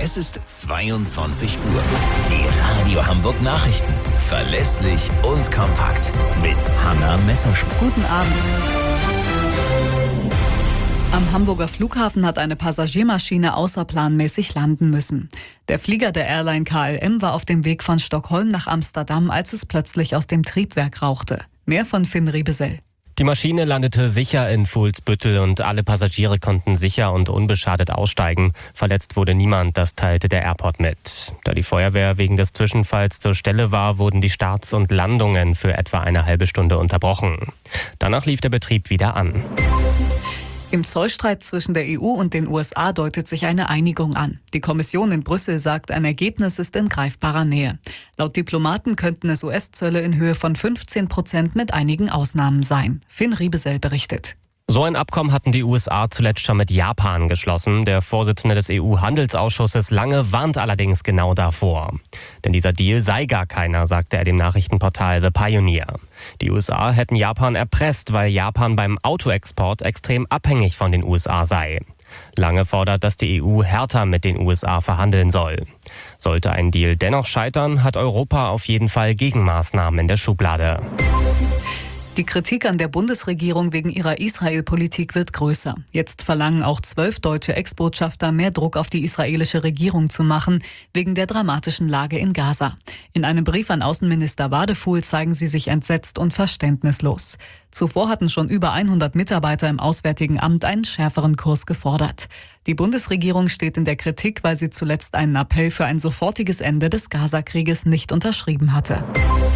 Es ist 22 Uhr. Die Radio Hamburg Nachrichten. Verlässlich und kompakt. Mit Hanna Messerschmidt. Guten Abend. Am Hamburger Flughafen hat eine Passagiermaschine außerplanmäßig landen müssen. Der Flieger der Airline KLM war auf dem Weg von Stockholm nach Amsterdam, als es plötzlich aus dem Triebwerk rauchte. Mehr von Finn Riebesell. Die Maschine landete sicher in Fuhlsbüttel und alle Passagiere konnten sicher und unbeschadet aussteigen. Verletzt wurde niemand, das teilte der Airport mit. Da die Feuerwehr wegen des Zwischenfalls zur Stelle war, wurden die Starts und Landungen für etwa eine halbe Stunde unterbrochen. Danach lief der Betrieb wieder an. Im Zollstreit zwischen der EU und den USA deutet sich eine Einigung an. Die Kommission in Brüssel sagt, ein Ergebnis ist in greifbarer Nähe. Laut Diplomaten könnten es US-Zölle in Höhe von 15% mit einigen Ausnahmen sein. Finn Riebesell berichtet. So ein Abkommen hatten die USA zuletzt schon mit Japan geschlossen. Der Vorsitzende des EU-Handelsausschusses Lange warnt allerdings genau davor. Denn dieser Deal sei gar keiner, sagte er dem Nachrichtenportal The Pioneer. Die USA hätten Japan erpresst, weil Japan beim Autoexport extrem abhängig von den USA sei. Lange fordert, dass die EU härter mit den USA verhandeln soll. Sollte ein Deal dennoch scheitern, hat Europa auf jeden Fall Gegenmaßnahmen in der Schublade. Die Kritik an der Bundesregierung wegen ihrer Israel-Politik wird größer. Jetzt verlangen auch 12 deutsche Ex-Botschafter, mehr Druck auf die israelische Regierung zu machen, wegen der dramatischen Lage in Gaza. In einem Brief an Außenminister Wadefuhl zeigen sie sich entsetzt und verständnislos. Zuvor hatten schon über 100 Mitarbeiter im Auswärtigen Amt einen schärferen Kurs gefordert. Die Bundesregierung steht in der Kritik, weil sie zuletzt einen Appell für ein sofortiges Ende des Gaza-Krieges nicht unterschrieben hatte.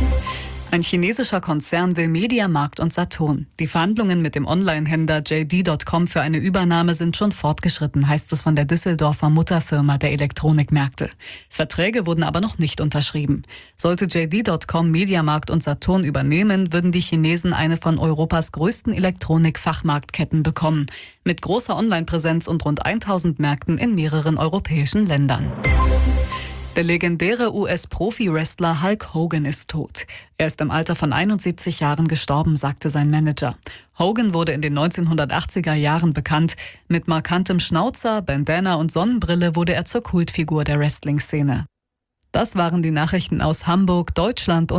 Ein chinesischer Konzern will Mediamarkt und Saturn. Die Verhandlungen mit dem Online-Händler JD.com für eine Übernahme sind schon fortgeschritten, heißt es von der Düsseldorfer Mutterfirma der Elektronikmärkte. Verträge wurden aber noch nicht unterschrieben. Sollte JD.com Mediamarkt und Saturn übernehmen, würden die Chinesen eine von Europas größten Elektronik-Fachmarktketten bekommen. Mit großer Online-Präsenz und rund 1000 Märkten in mehreren europäischen Ländern. Der legendäre US-Profi-Wrestler Hulk Hogan ist tot. Er ist im Alter von 71 Jahren gestorben, sagte sein Manager. Hogan wurde in den 1980er Jahren bekannt. Mit markantem Schnauzer, Bandana und Sonnenbrille wurde er zur Kultfigur der Wrestling-Szene. Das waren die Nachrichten aus Hamburg, Deutschland und